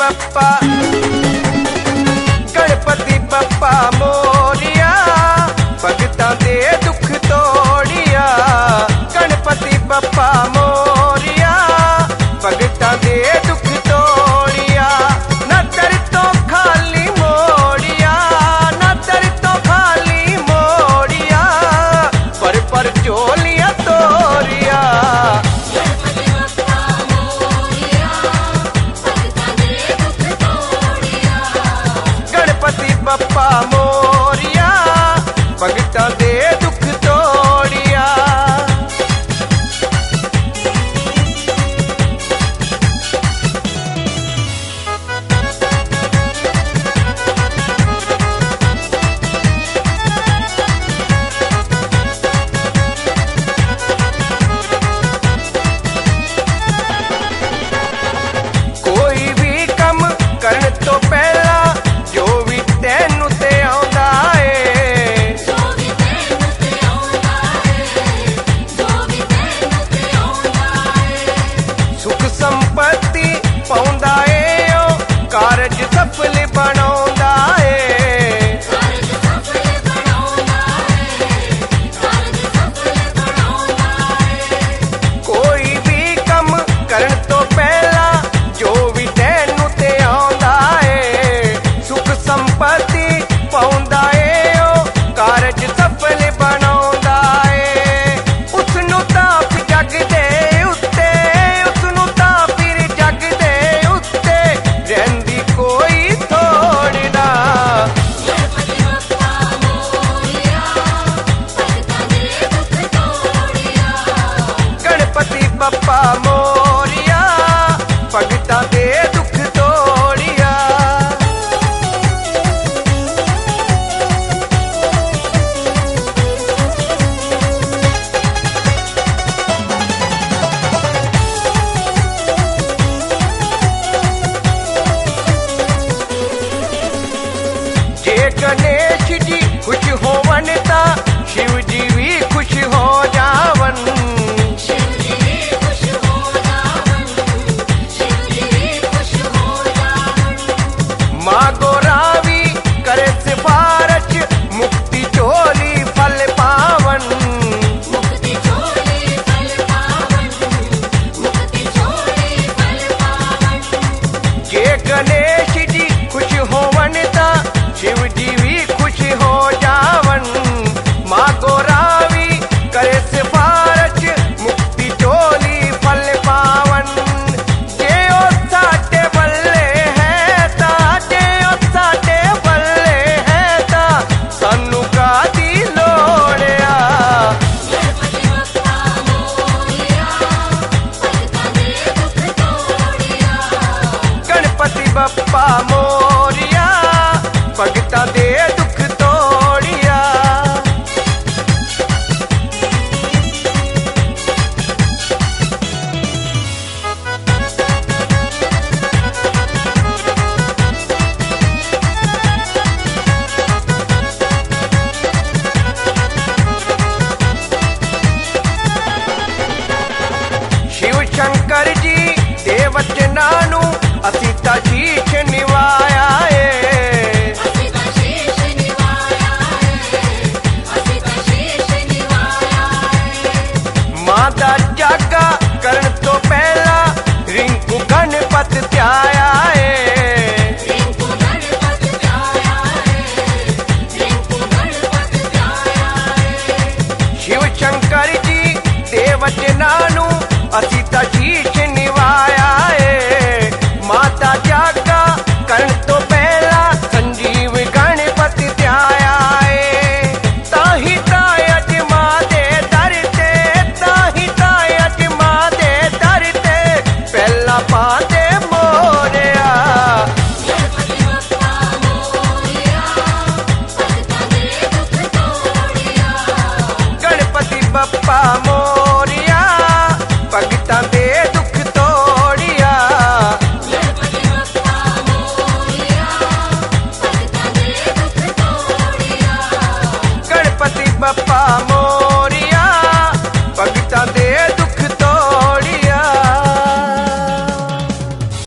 बप्पा गणपति बप्पा मोरिया, भगतां दे दुख तोड़िया। गणपति बप्पा मोरिया, भगतां दे दुख तोड़िया। न दर तो खाली मोड़िया, न दर तो खाली मोड़िया, पर चोलिया तोड़िया। गणपति बप्पा मोरिया, भगतां दे दुख तोड़िया। कोई भी कम करन तो पहला जो भी तैनू ते आउंदा है, सुख संपत्ति पाउंदा है, ओ कारज सफल बनाउंदा है। कोई भी कम करन तो पहला जो भी तैनू ते आउंदा है, सुख संपत्ति पाउंदा है, ओ कारज सफल बनाउंदा है। उसनू तां फिर जग दे उत्ते, उसनू तां फिर जग दे उत्ते रहिंदी कोई थोड़ ना। गणपति बप्पा मोरिया, भगतां दे दुख तोड़िया। जे गणेश जी खुश होवन ता शिव जी भी खुश हो जावन। माँ गोरावी करे सिफारश, मुक्ति चोली फल पावन। जे गणेश जी खुश होवन ता शिव जी भी खुश हो जावन। माँ गोरावी करे सिफारश, मुक्ति चोली फल पावन। जे ओ साडे बल्ले है ता, जे ओ साडे बल्ले है ता, सानू कादी लोड़िया। गणपति बप्पा मोरिया, भगतां दे दुख तोड़िया। शिव शंकर जी दे वचनां नू असीं तां शीश निवाया है। मां दा जागा करन तो पहला रिंकू गणपत त्याया है। शिव शंकर जी दे वचनां नू असीं तां शीश निवाया है। माता जागा करन तो पहला संजीव गणपति त्याया है। ताही ताय अज मां दे दर ते, ताही ताय अज मां दे दर ते पहला पांदे मोरिया। गणपति बप्पा मोरिया, भगतां दे दुख तोड़िया। गणपति बप्पा